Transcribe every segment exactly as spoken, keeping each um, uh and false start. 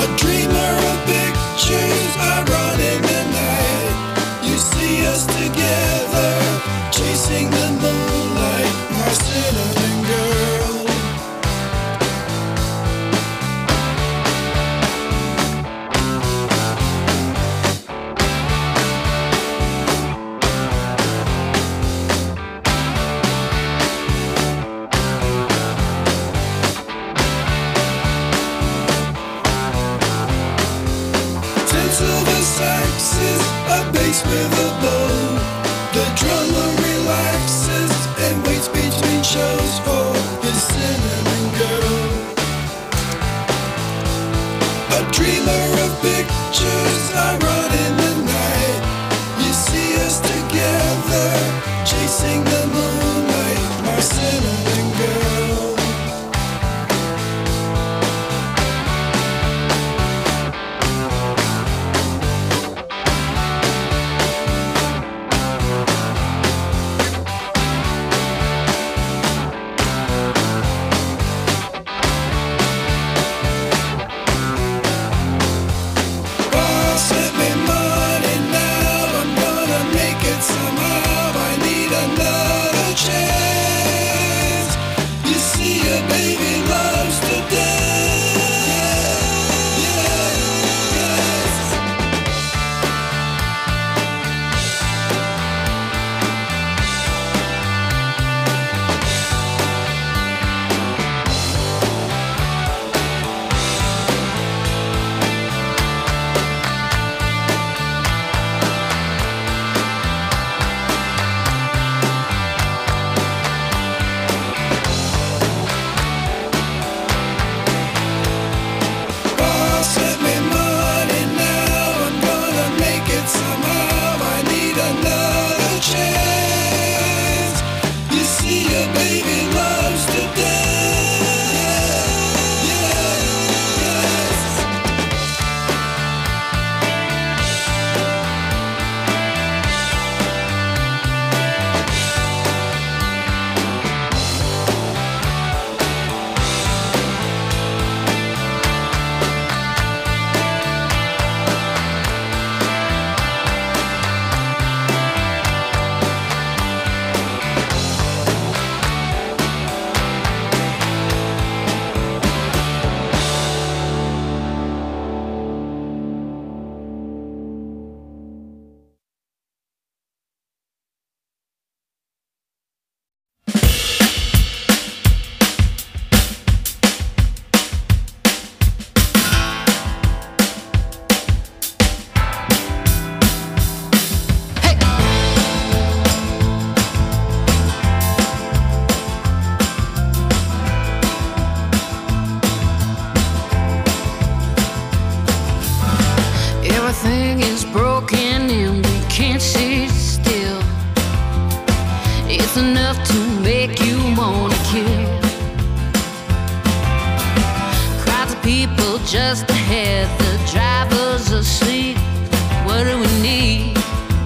just ahead, the driver's asleep. What do we need?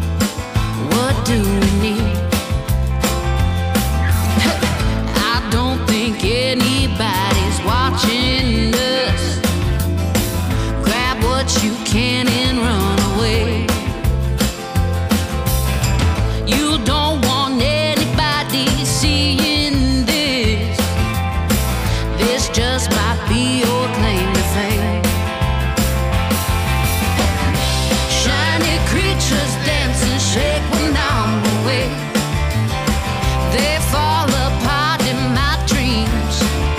What do we need? I don't think anybody's watching us. Grab what you can and run away. You don't want anybody seeing this. This just might be your claim to fame. Shiny creatures dance and shake when I'm away. They fall apart in my dreams.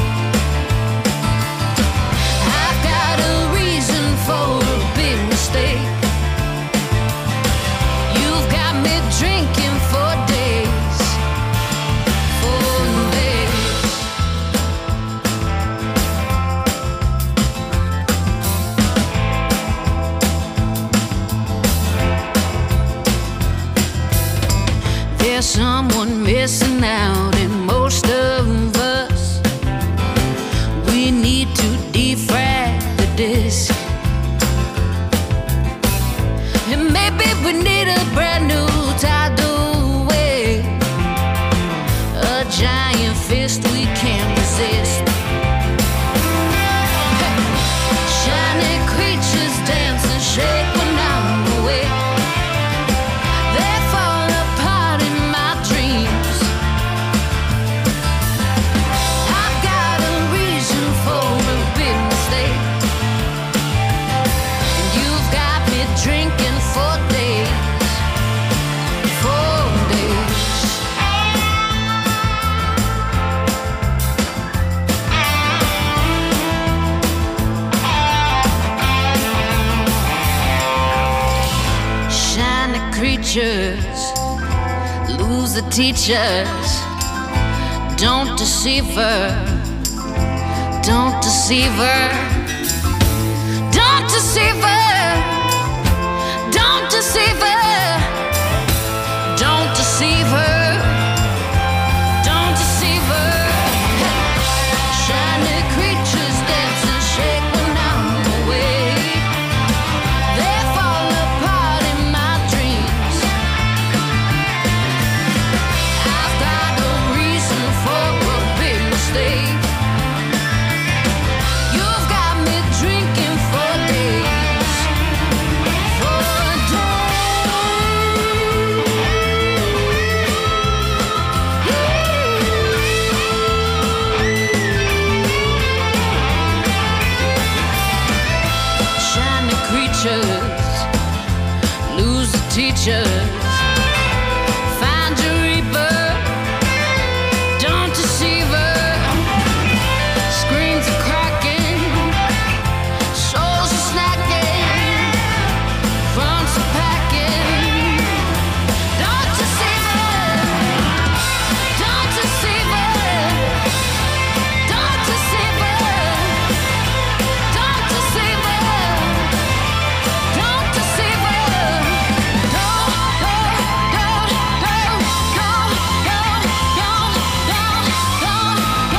I've got a reason for a big mistake. You've got me drinking for days, for days. There's someone missing out in most of us. We need to defrag the disc. And maybe we need a brand new tidal wave, a giant fist we can't resist. Hey, shiny lose the teachers. Don't deceive her. Don't deceive her. Don't deceive her. Don't deceive her. Don't deceive her. Don't deceive her. Shiny creatures dance and shake when I'm away. They fall apart in my dreams. I've got a reason for a big mistake. You've got me drinking for days, for shiny creatures lose the teachers. Find your reaper. Don't deceive her. Screens are cracking. Souls are snacking. Fronts are packing. Don't deceive her. Don't deceive her. Don't deceive her. Don't deceive her. Don't deceive her. Don't, don't, don't, don't, don't, don't, don't, don't, don't,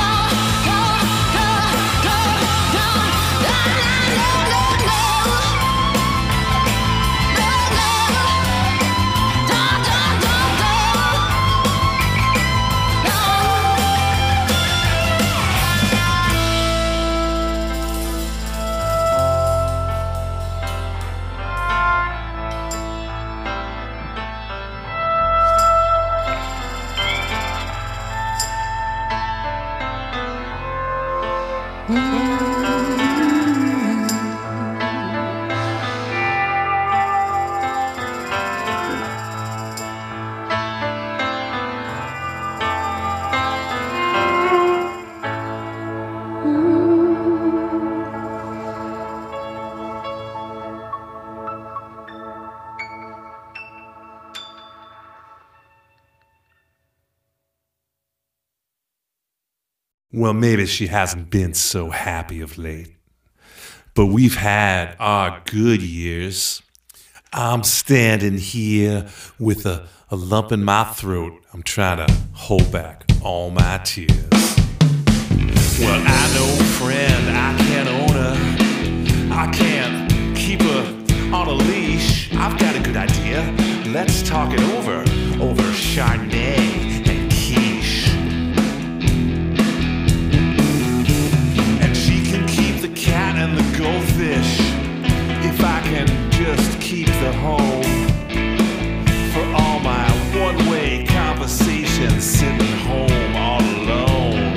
Well, maybe she hasn't been so happy of late. But we've had our good years. I'm standing here with a, a lump in my throat. I'm trying to hold back all my tears. Well, I know, friend, I can't own her. I can't keep her on a leash. I've got a good idea. Let's talk it over, over Chardonnay. Cat and the goldfish, if I can just keep the home for all my one-way conversations, sitting home all alone.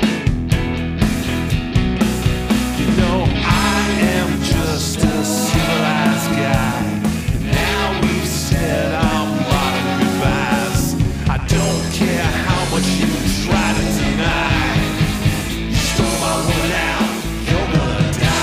You know, I am just a civilized guy. Now we've said our modern goodbyes. I don't care how much you try to deny. You stole my woman out. You're gonna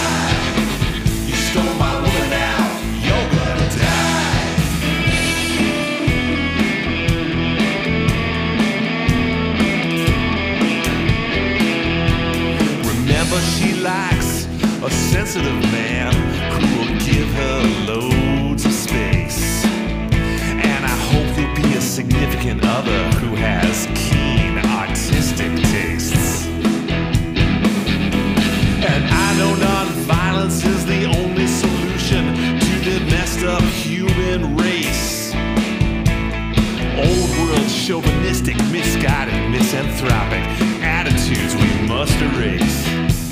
she likes a sensitive man who will give her loads of space. And I hope you'll be a significant other who has keen artistic tastes. And I know nonviolence is the only solution to the messed up human race. Old world chauvinistic, misguided, misanthropic attitudes we must erase.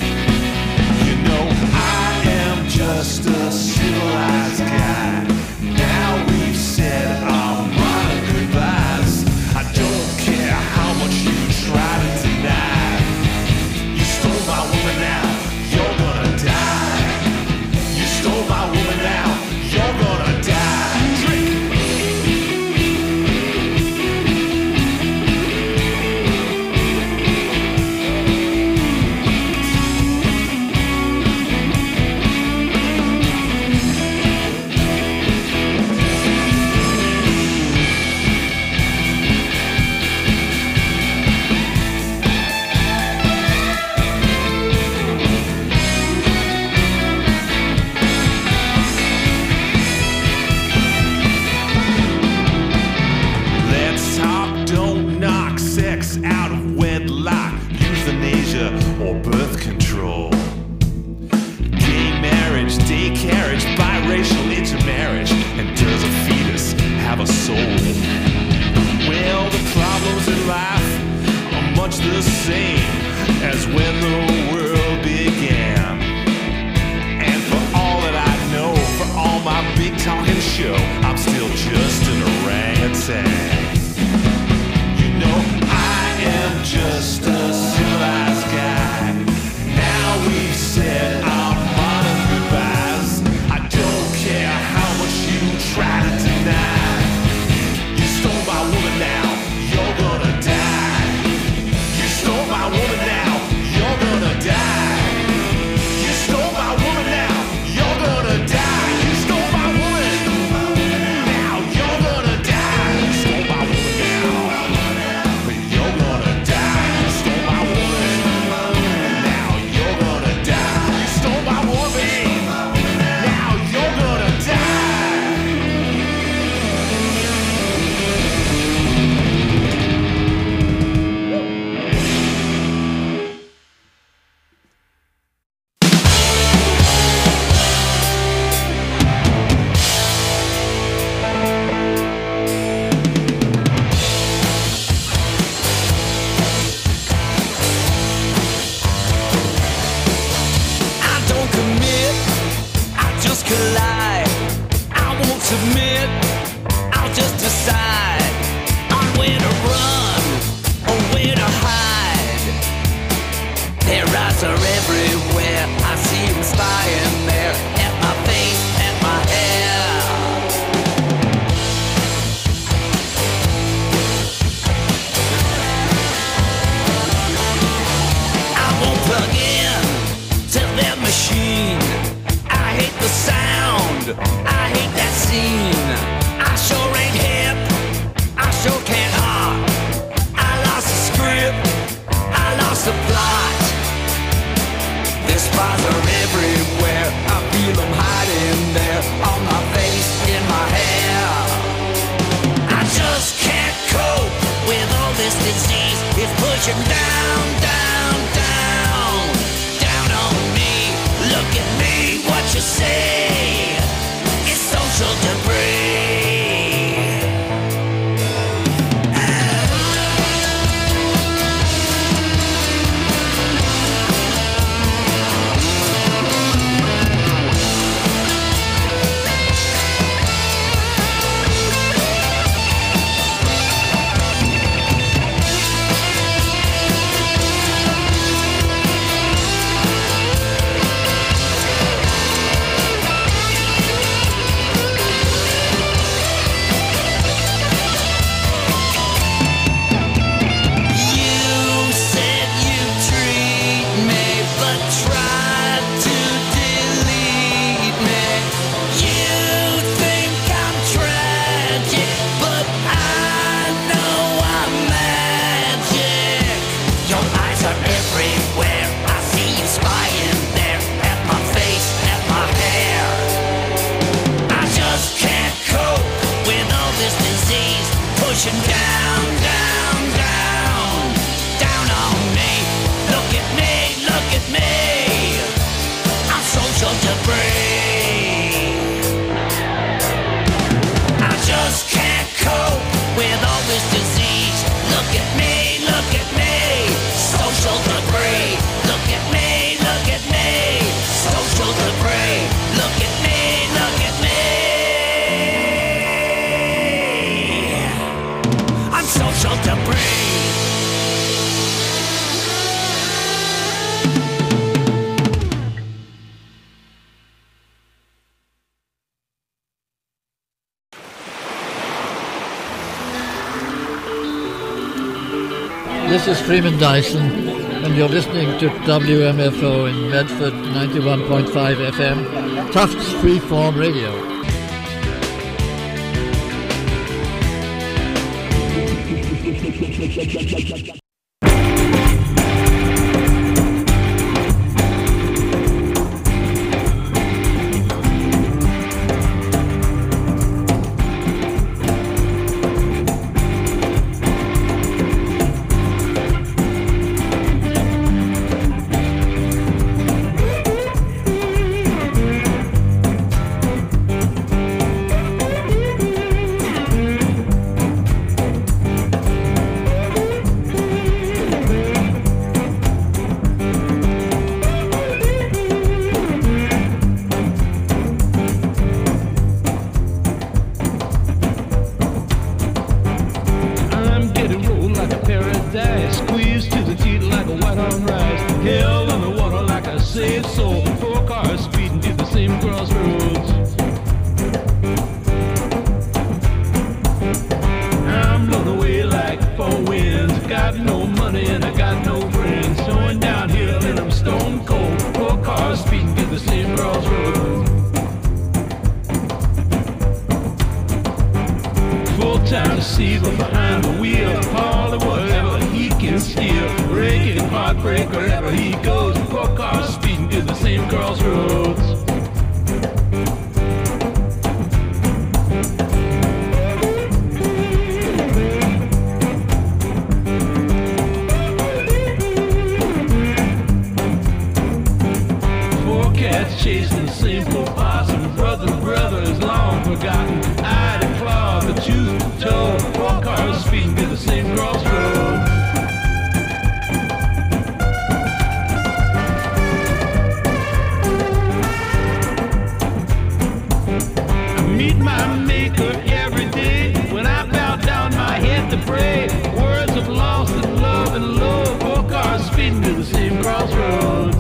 I am just a civilized guy. Now we've said our modern goodbyes. I don't care how much you try to deny. You stole my woman now, you're gonna die. You stole my woman now, you're gonna die. Drink. show. I'm still just an orangutan. You know, I am just a civilized guy. Now we've said our modern goodbyes. I don't care how much you try to deny. You stole my woman, now you're gonna die. You stole my woman, now you're gonna die. You stole my woman, now you're gonna die. You stole my woman, now you're gonna die. You stole my woman, now you're gonna die. You stole my woman, now you're gonna die. You stole my woman, now you're gonna die. I don't commit, I just collide. I won't submit, I'll just decide on where to run or where to hide. Their eyes are everywhere, I see them spying there at my face, at my hair. I won't plug in to their machine. I hate the sound, I hate that scene. I sure ain't hip, I sure can't hop. I lost the script, I lost the plot. Their spies are everywhere, I feel them hiding there on my face, in my hair. I just can't cope with all this disease. It's pushing down, down, down, down on me. Look at me, what you say? It's social debris. You said you'd treat me, but tried to delete me. You think I'm tragic, but I know I'm magic. Your eyes are everywhere, I see you spying there at my face, at my hair. I just can't cope with all this disease pushing down, down, down, down on me. Look at me, look at me. I'm social debris. I just can't cope with all this disease. Look at me, look at me. Social debris. Look at me, look at me. Social debris. Look at me, look at me. I'm social debris. This is Freeman Dyson, and you're listening to W M F O in Medford, ninety-one point five F M, Tufts Freeform Radio. receiver behind the wheel, hauling whatever he can steal, breaking heartbreak wherever he goes. Four cars speeding to the same crossroads. Chasing the same four possum, brother, brother is long forgotten. Eye to claw, the tooth to toe, four cars speeding to the same crossroad. I meet my maker every day when I bow down my head to pray. Words of lost and love and love, four cars speeding to the same crossroads.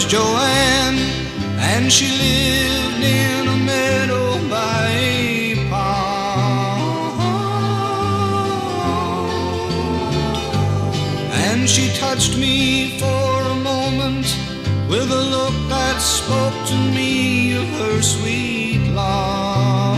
was Joanne, and she lived in a meadow by a pond. And she touched me for a moment with a look that spoke to me of her sweet love.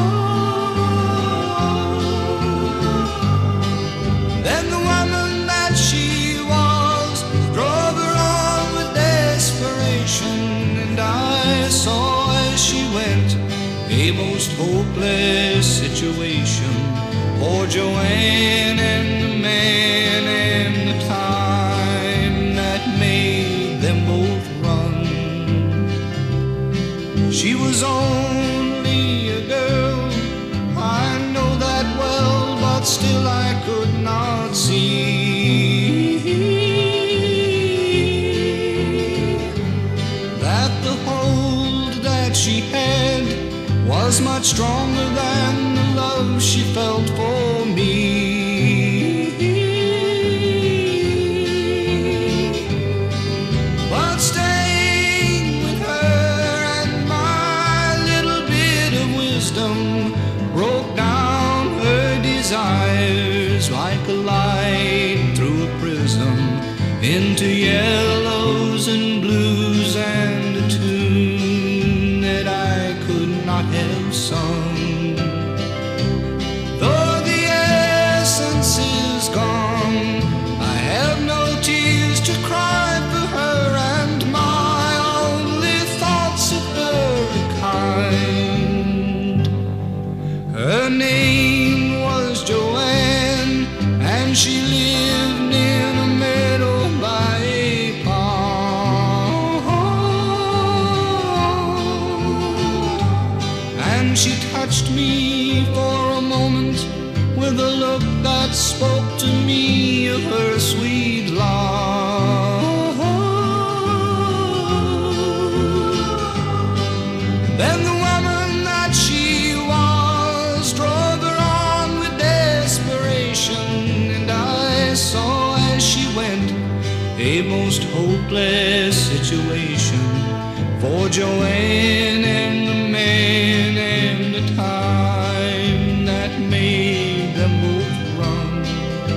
Then the woman that she was drove her on with desperation, and I saw as she went a most hopeless situation for Joanne and the man and the time that made them both run. She was only a girl, I know that well, but still I could not see that the hold that she had was much stronger than the love she felt for me. But staying with her and my little bit of wisdom broke down her desires like a light through a prism into yellows and blues and a tune that I could not have sung. Though the essence is gone, I have no tears to cry for her, and my only thoughts of her are kind. Her name was Joanne, and she lived in a meadow by a pond. And she touched me for a moment with a look that spoke to me of her sweet love. Then the woman that she was drove her on with desperation, and I saw as she went a most hopeless situation for Joanne and the man and the time that made them both run.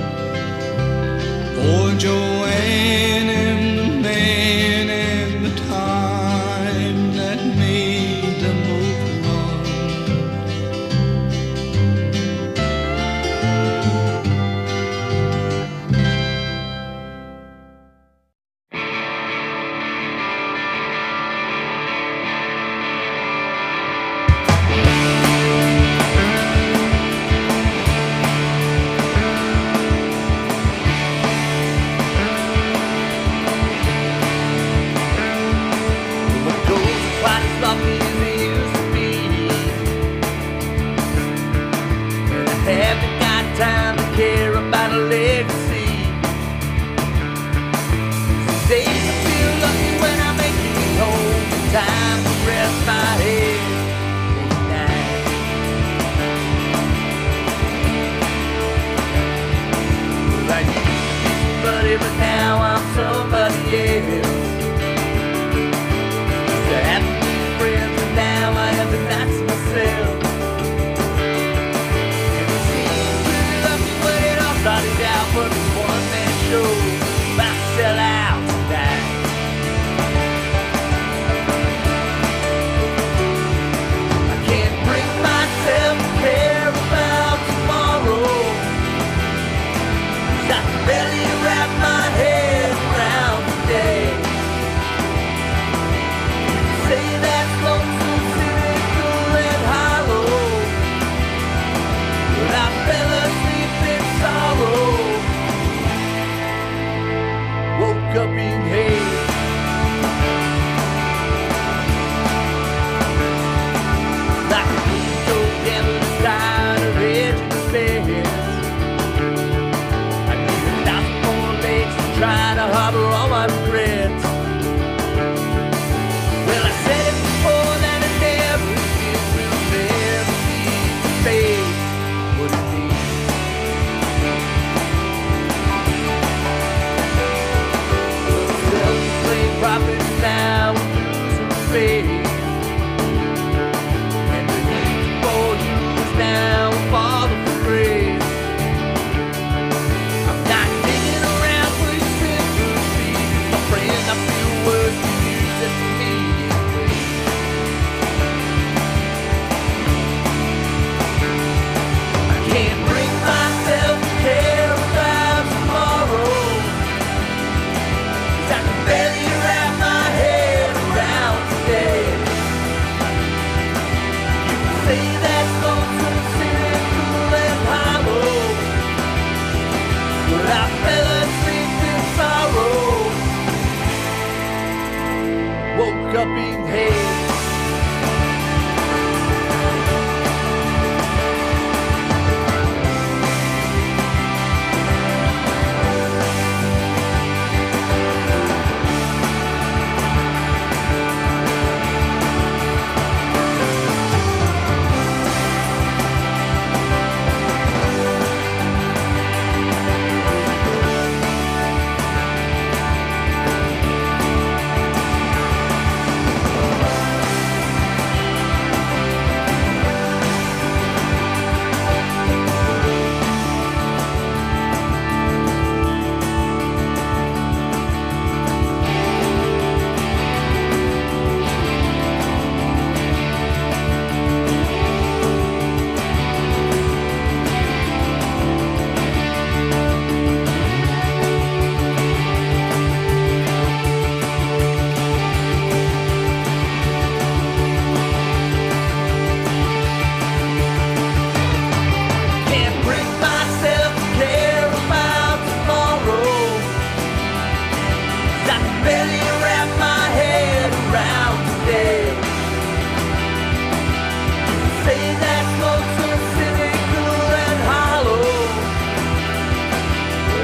For Joanne and the man and the time that made them both run. What goes quite as lucky as it used to be, and I haven't got time to care about a legacy. Some days I feel lucky when I make it home, time to rest my head at night. Well, I used to be somebody, but now I'm somebody else. I have to be friends, and now I have to nights myself. And it seems really lucky when it all started out, but this one-man show about to sell out tonight. I can't bring myself to care about tomorrow, 'cause I can barely wrap my head around today. Say that lonesome, cynical and hollow, but I fell asleep in sorrow, woke up in hate. Like a moon down to the side of edge of the stairs. I need a thousand more legs to try to harbor all my regrets. Well, I said it before that it never is, will never be the face what it needs. Self-proclaimed prophet now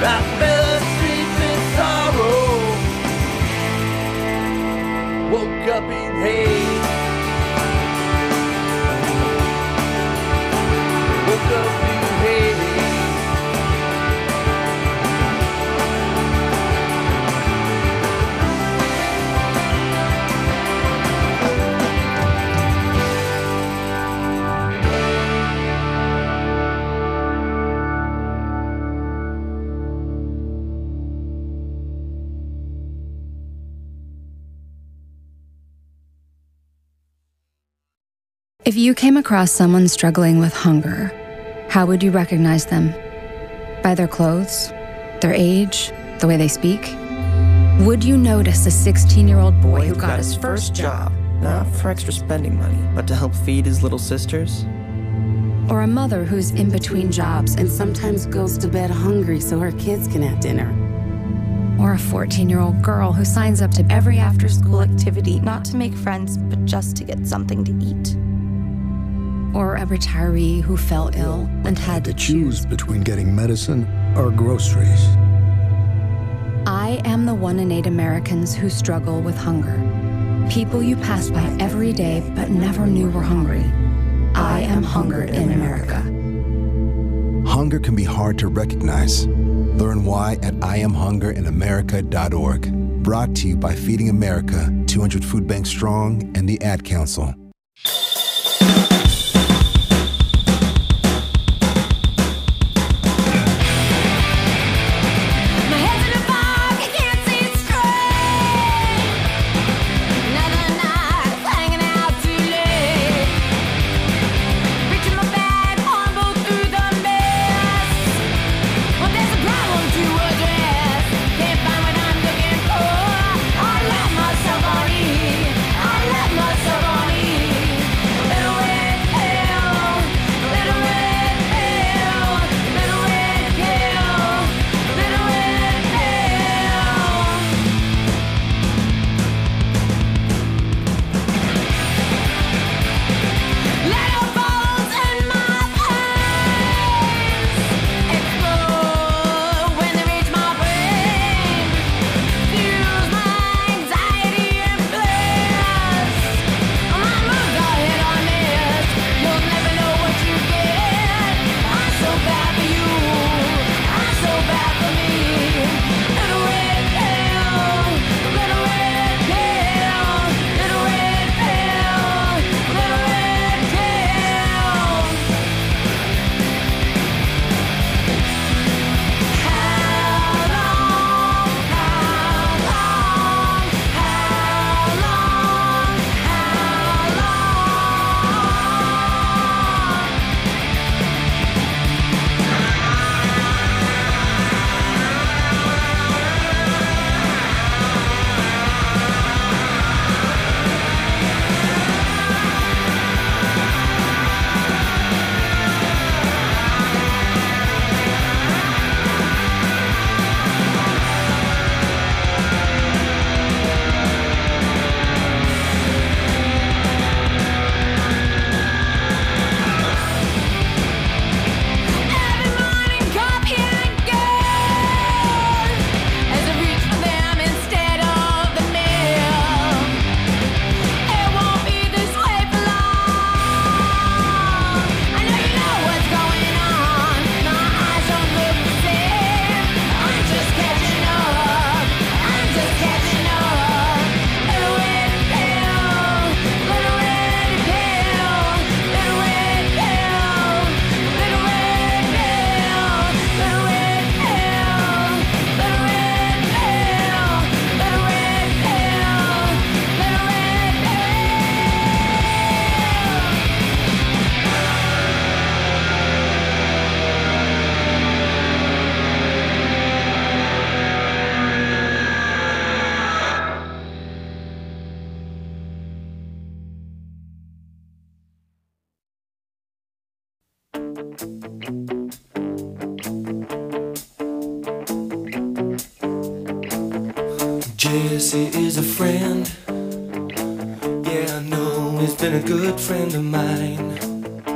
I fell asleep in sorrow, woke up in hate, woke up in hate. If you came across someone struggling with hunger, how would you recognize them? By their clothes? Their age? The way they speak? Would you notice a sixteen-year-old boy who got his first job, not for extra spending money, but to help feed his little sisters? or a mother who's in between jobs and sometimes goes to bed hungry so her kids can have dinner? Or a fourteen-year-old girl who signs up to every after-school activity not to make friends, but just to get something to eat? Or a retiree who fell ill and had to choose between getting medicine or groceries. I am the one in eight Americans who struggle with hunger. People you pass by every day but never knew were hungry. I am hunger in America. Hunger can be hard to recognize. Learn why at I am hunger in america dot org. Brought to you by Feeding America, two hundred Food Banks Strong, and the Ad Council. Jesse is a friend. Yeah, I know he's been a good friend of mine. But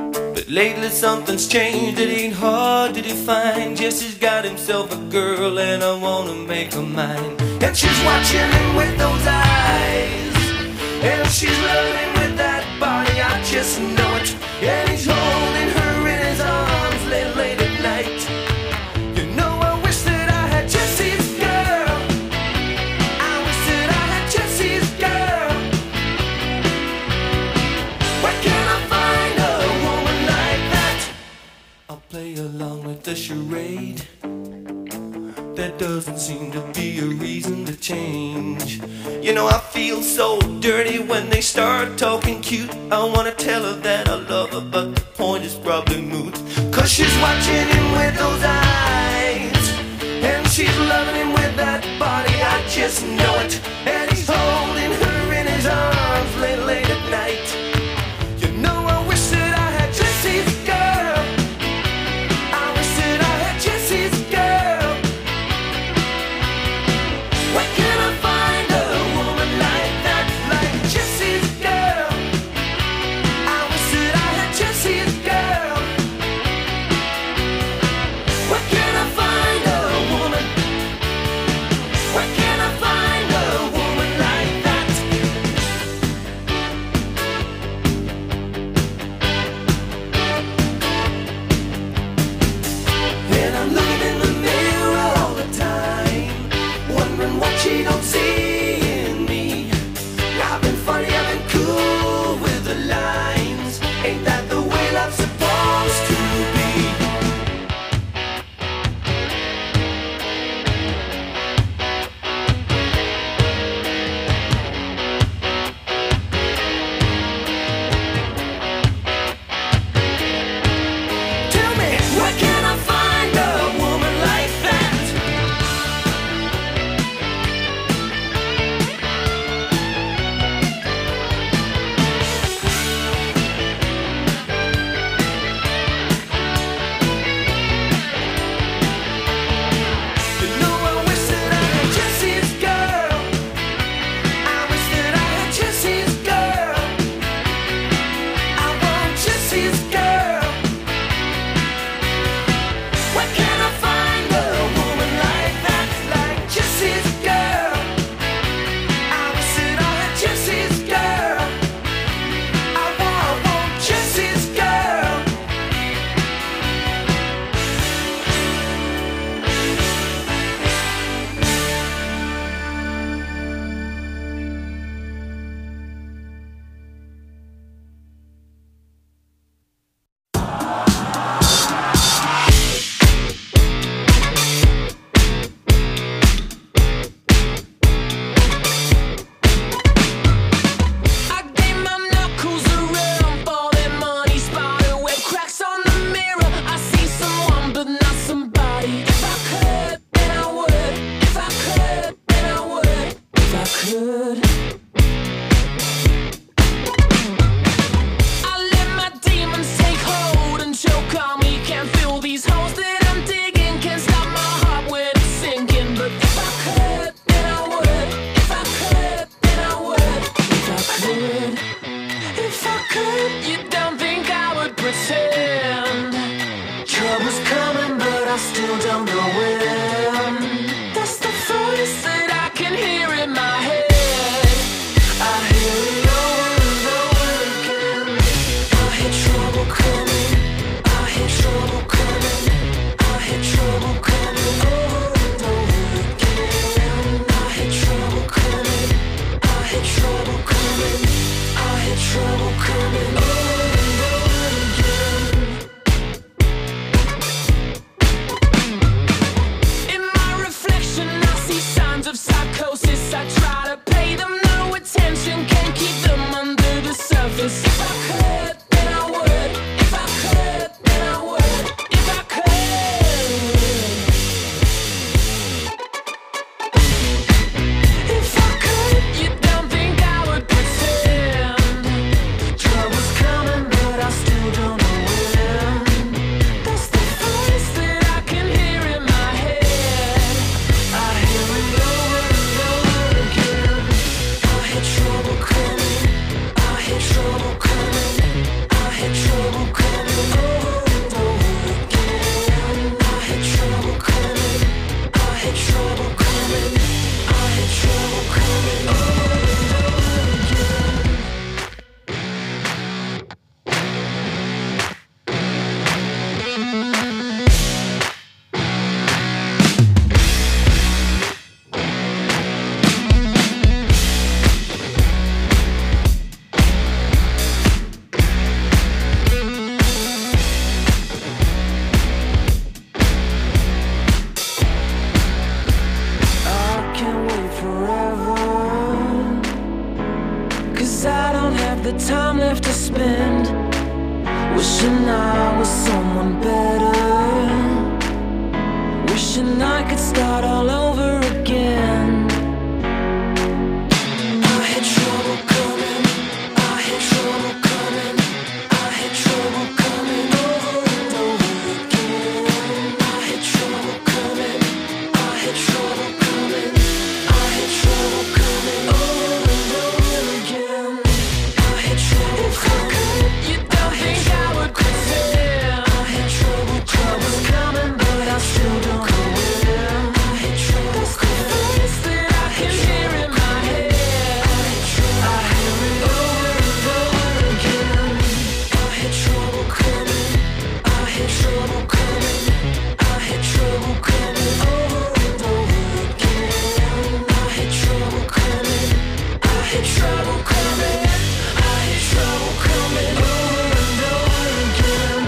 But lately something's changed, it ain't hard to define. Jesse's got himself a girl and I wanna make her mine. And she's watching him with those eyes, and she's loving with that body, I just know it. And he's holding her in his arms late, late at night. You know I wish that I had Jesse's girl. I wish that I had Jesse's girl. Where can I find a woman like that? I'll play along with the charade. There doesn't seem to be a reason to change. You know I feel so dirty when they start talking cute. I wanna tell her that I love her, but the point is probably moot. Cause she's watching him with those eyes, and she's loving him with that body, I just know it. And he's holding her in his arms late, late at night. You know I wish that I had Jesse's girl. I wish that I had Jesse's girl. Where can I find a woman like that, like Jesse's girl? I wish that I had Jesse's girl. Where can I find a woman? Where can I find a woman like that? And I'm looking in the mirror all the time, wondering what she don't see in me. I've been funny, I've been cool with the lines. Ain't that the way love's supposed to be? Tell me, where can I find a woman like that? You know I wish that I had Jesse's girl. I wish that I had Jesse's girl. I want Jesse's girl. Where can I find a woman like that, like Jesse's girl? I wish that I had Jesse's girl. I want, I want Jesse's girl. I gave my knuckles a rub for that money, spider web cracks on the mirror. I see someone but not somebody. If I could, then I would. If I could, then I would. If I could. I let my demons take hold and choke on me. Can't fill these holes that I'm digging. Can't stop my heart when it's sinking. But if I could, then I would. If I could, then I would. If I could, if I could. You don't think I would pretend trouble's coming, but I still don't know when. That's the voice that I can hear in my head. I hear it over and over again. I hear trouble coming. I hear trouble coming. I hear trouble coming over and over again. I hear trouble coming. I hear trouble coming. I hear trouble coming over and over again. spend, wishing I was someone better, wishing I could start all over again. I had trouble coming, I had trouble coming, I had trouble coming over and over again. I had trouble coming, I had trouble coming, I had trouble coming over and over again. I had trouble coming, you don't think I would quit it. I had trouble, trouble's coming, but I still don't quit. I had trouble coming, that I can hear in my head. I hear it over and over again. I had trouble coming, I had trouble coming, I had trouble coming over and over again. I had trouble coming, I had trouble coming, I had trouble coming over and over again.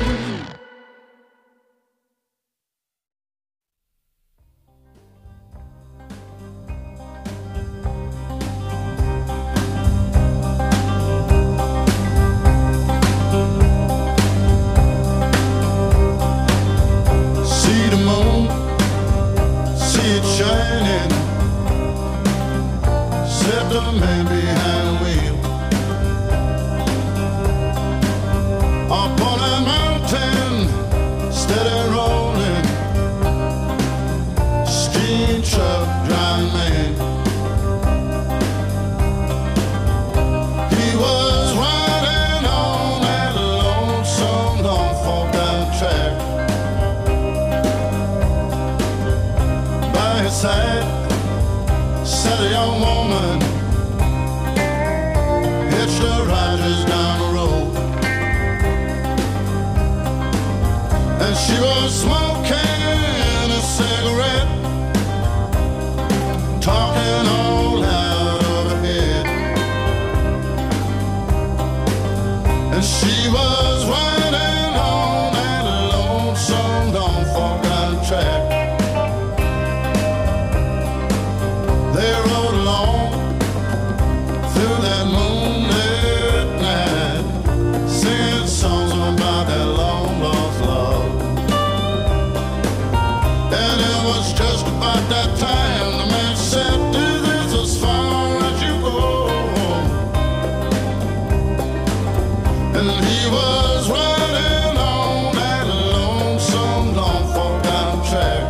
See the moon, see it shining. Said the man behind the wheel. Up on that mountain, steady rolling. Steam truck driving man. He was riding on that lonesome Norfolk down track. By his side sat a young woman, hitched her ride just down the road. And she was smoking a cigarette, talking all out of her head. And she was riding on that lonesome Norfolk down track. They rode along through that moonlit night, singing songs about that long lost love. And it was just about that time the man said, "This is as far as you go." And he was riding on that lonesome Norfolk down track.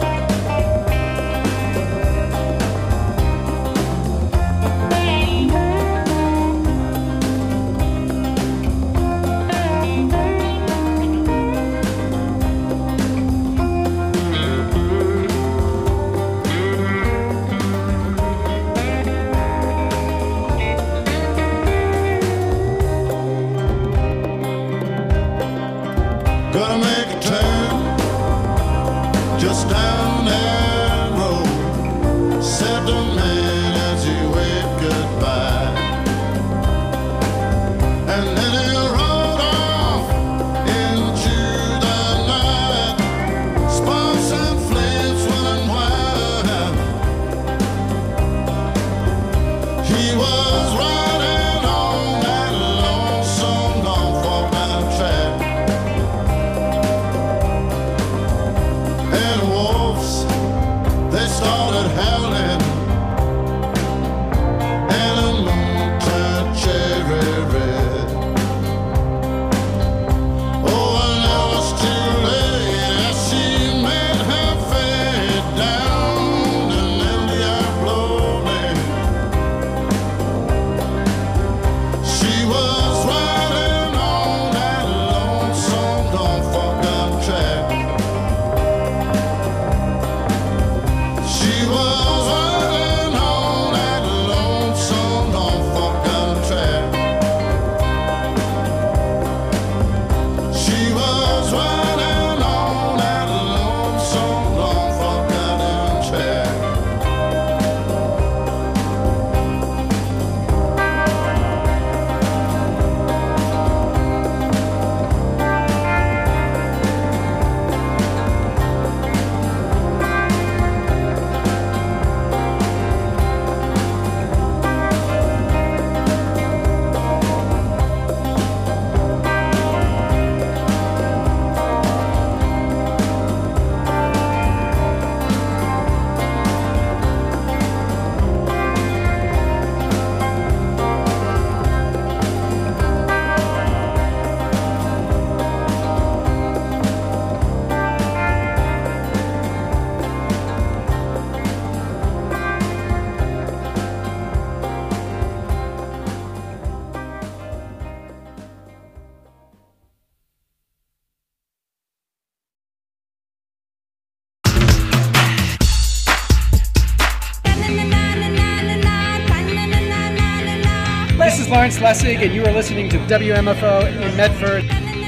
is Lawrence Lessig, and you are listening to W M F O in Medford.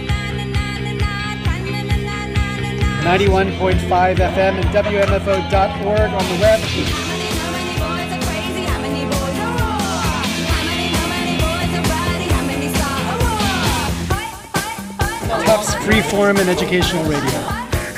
ninety-one point five F M and W M F O dot org on the web. Tufts Freeform and Educational Radio.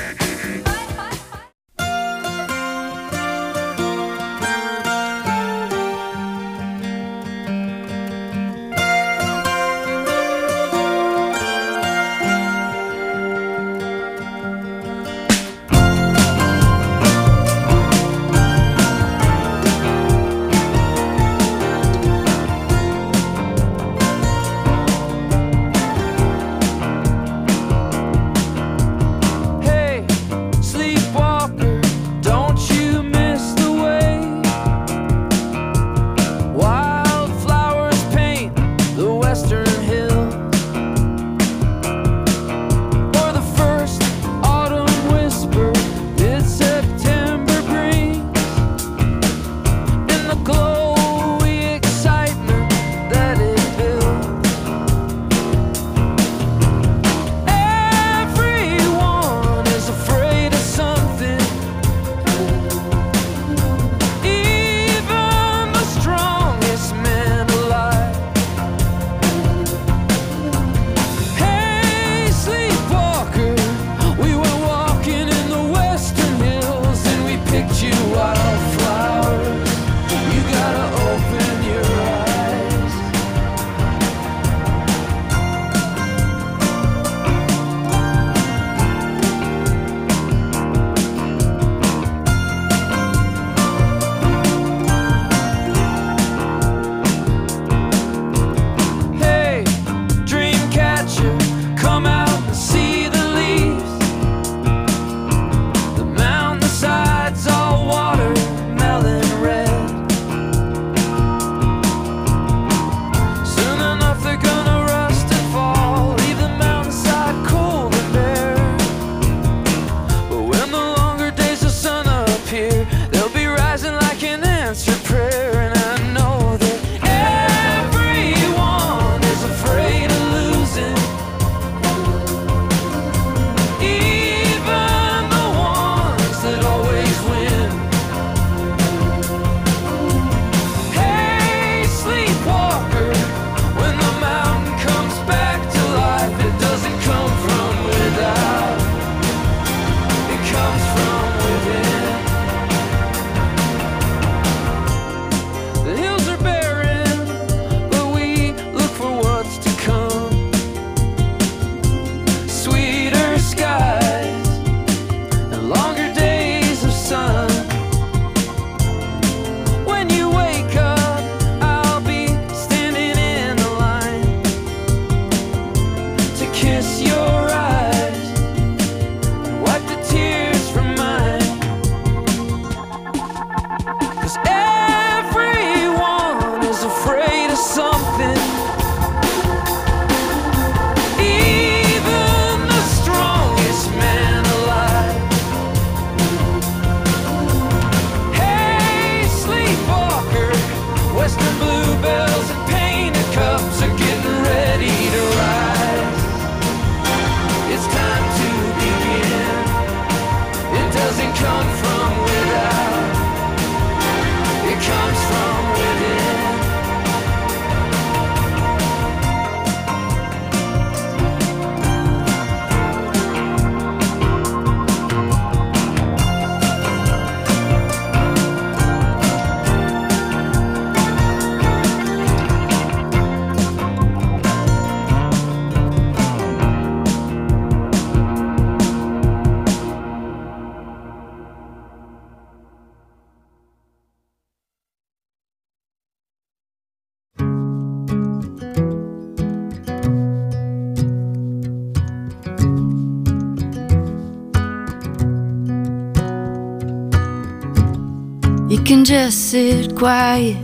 You can just sit quiet,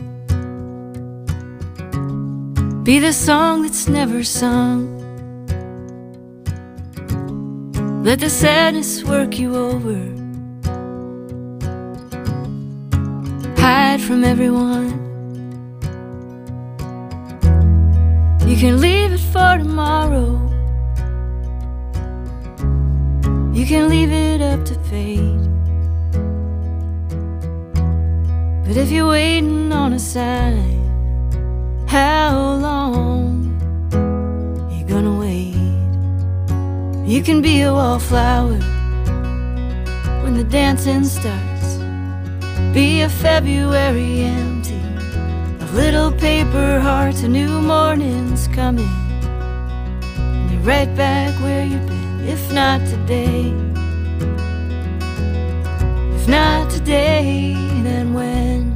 be the song that's never sung. Let the sadness work you over, hide from everyone. can leave it for tomorrow. You can leave it up to fate. But if you're waiting on a sign, how long you gonna wait? You can be a wallflower when the dancing starts. Be a February empty of little paper hearts. A new morning's coming, and you're right back where you've been. If not today, if not today, then when?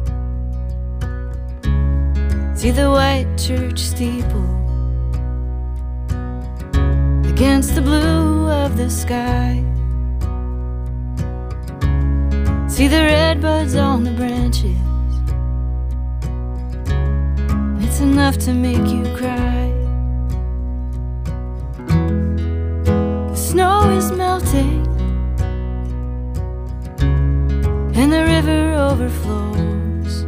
See the white church steeple against the blue of the sky. See the red buds on the branches. It's enough to make you cry. The snow is melting and the river overflows.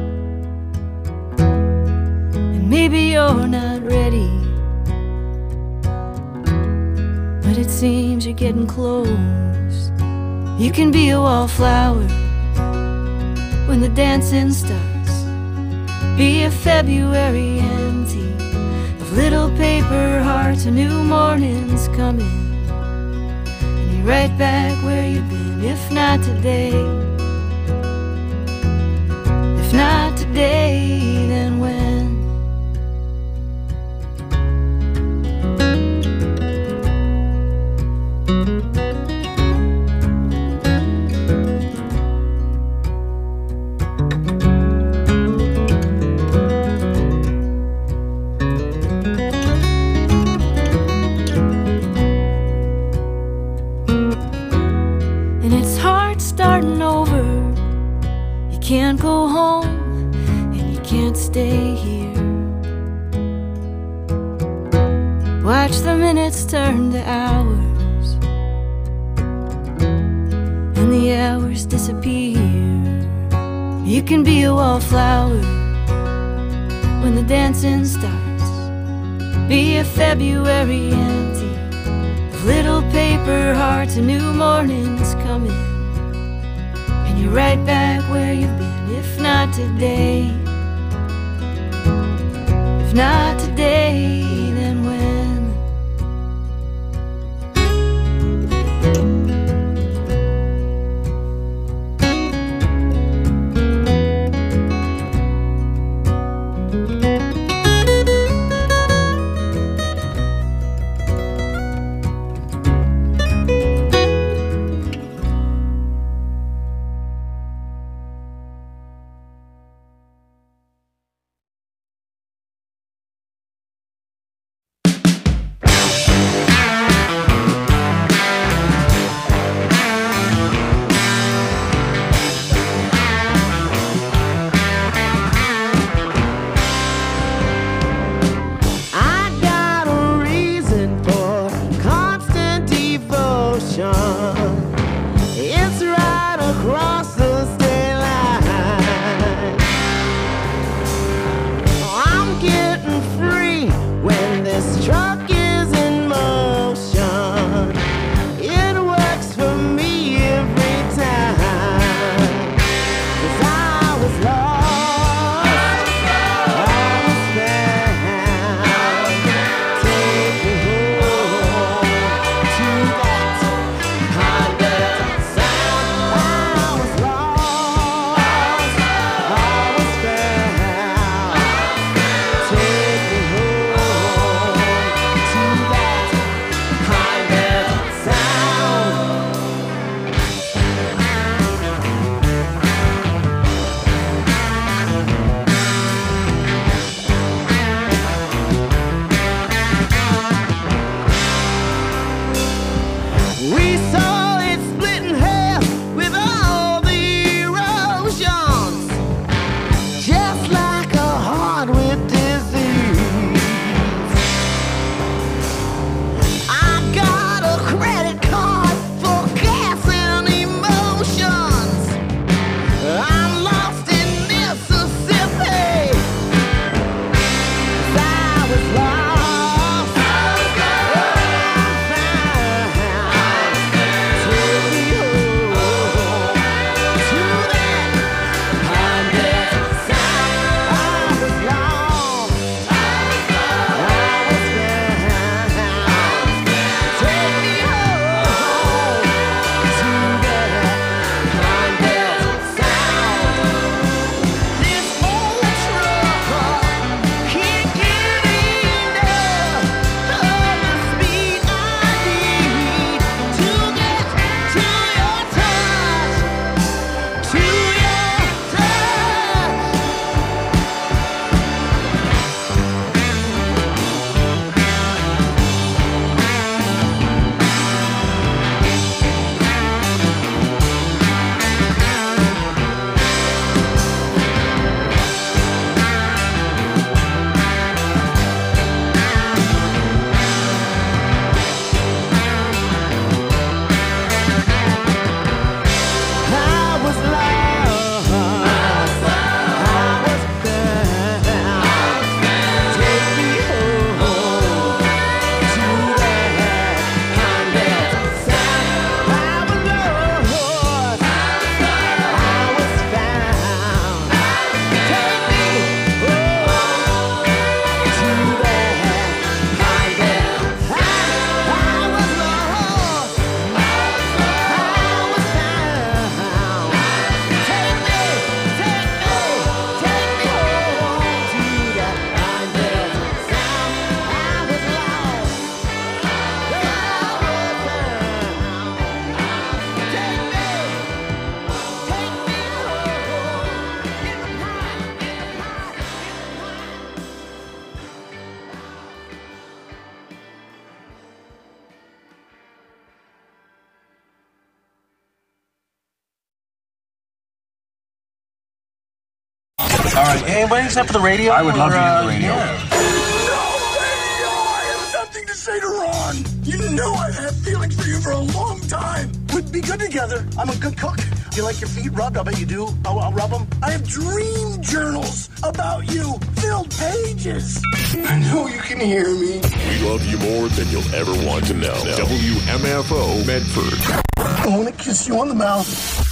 And maybe you're not ready, but it seems you're getting close. You can be a wallflower when the dancing starts. Be a February empty of little paper hearts. A new morning's coming, and you're right back where you've been. If not today, if not today, then when? Can't go home and you can't stay here. Watch the minutes turn to hours, and the hours disappear. You can be a wallflower when the dancing starts. Be a February empty of little paper hearts. A new morning's coming, you're right back where you've been. If not today, if not today, then when? All right, anybody except for the radio? I would love or, to hear uh, the radio. Yeah. Something to say to Ron. You know I've had feelings for you for a long time. We'd be good together. I'm a good cook. Do you like your feet rubbed? I bet you do. I'll, I'll rub them. I have dream journals about you. Filled pages. I know you can hear me. We love you more than you'll ever want to know. W M F O Medford. I want to kiss you on the mouth.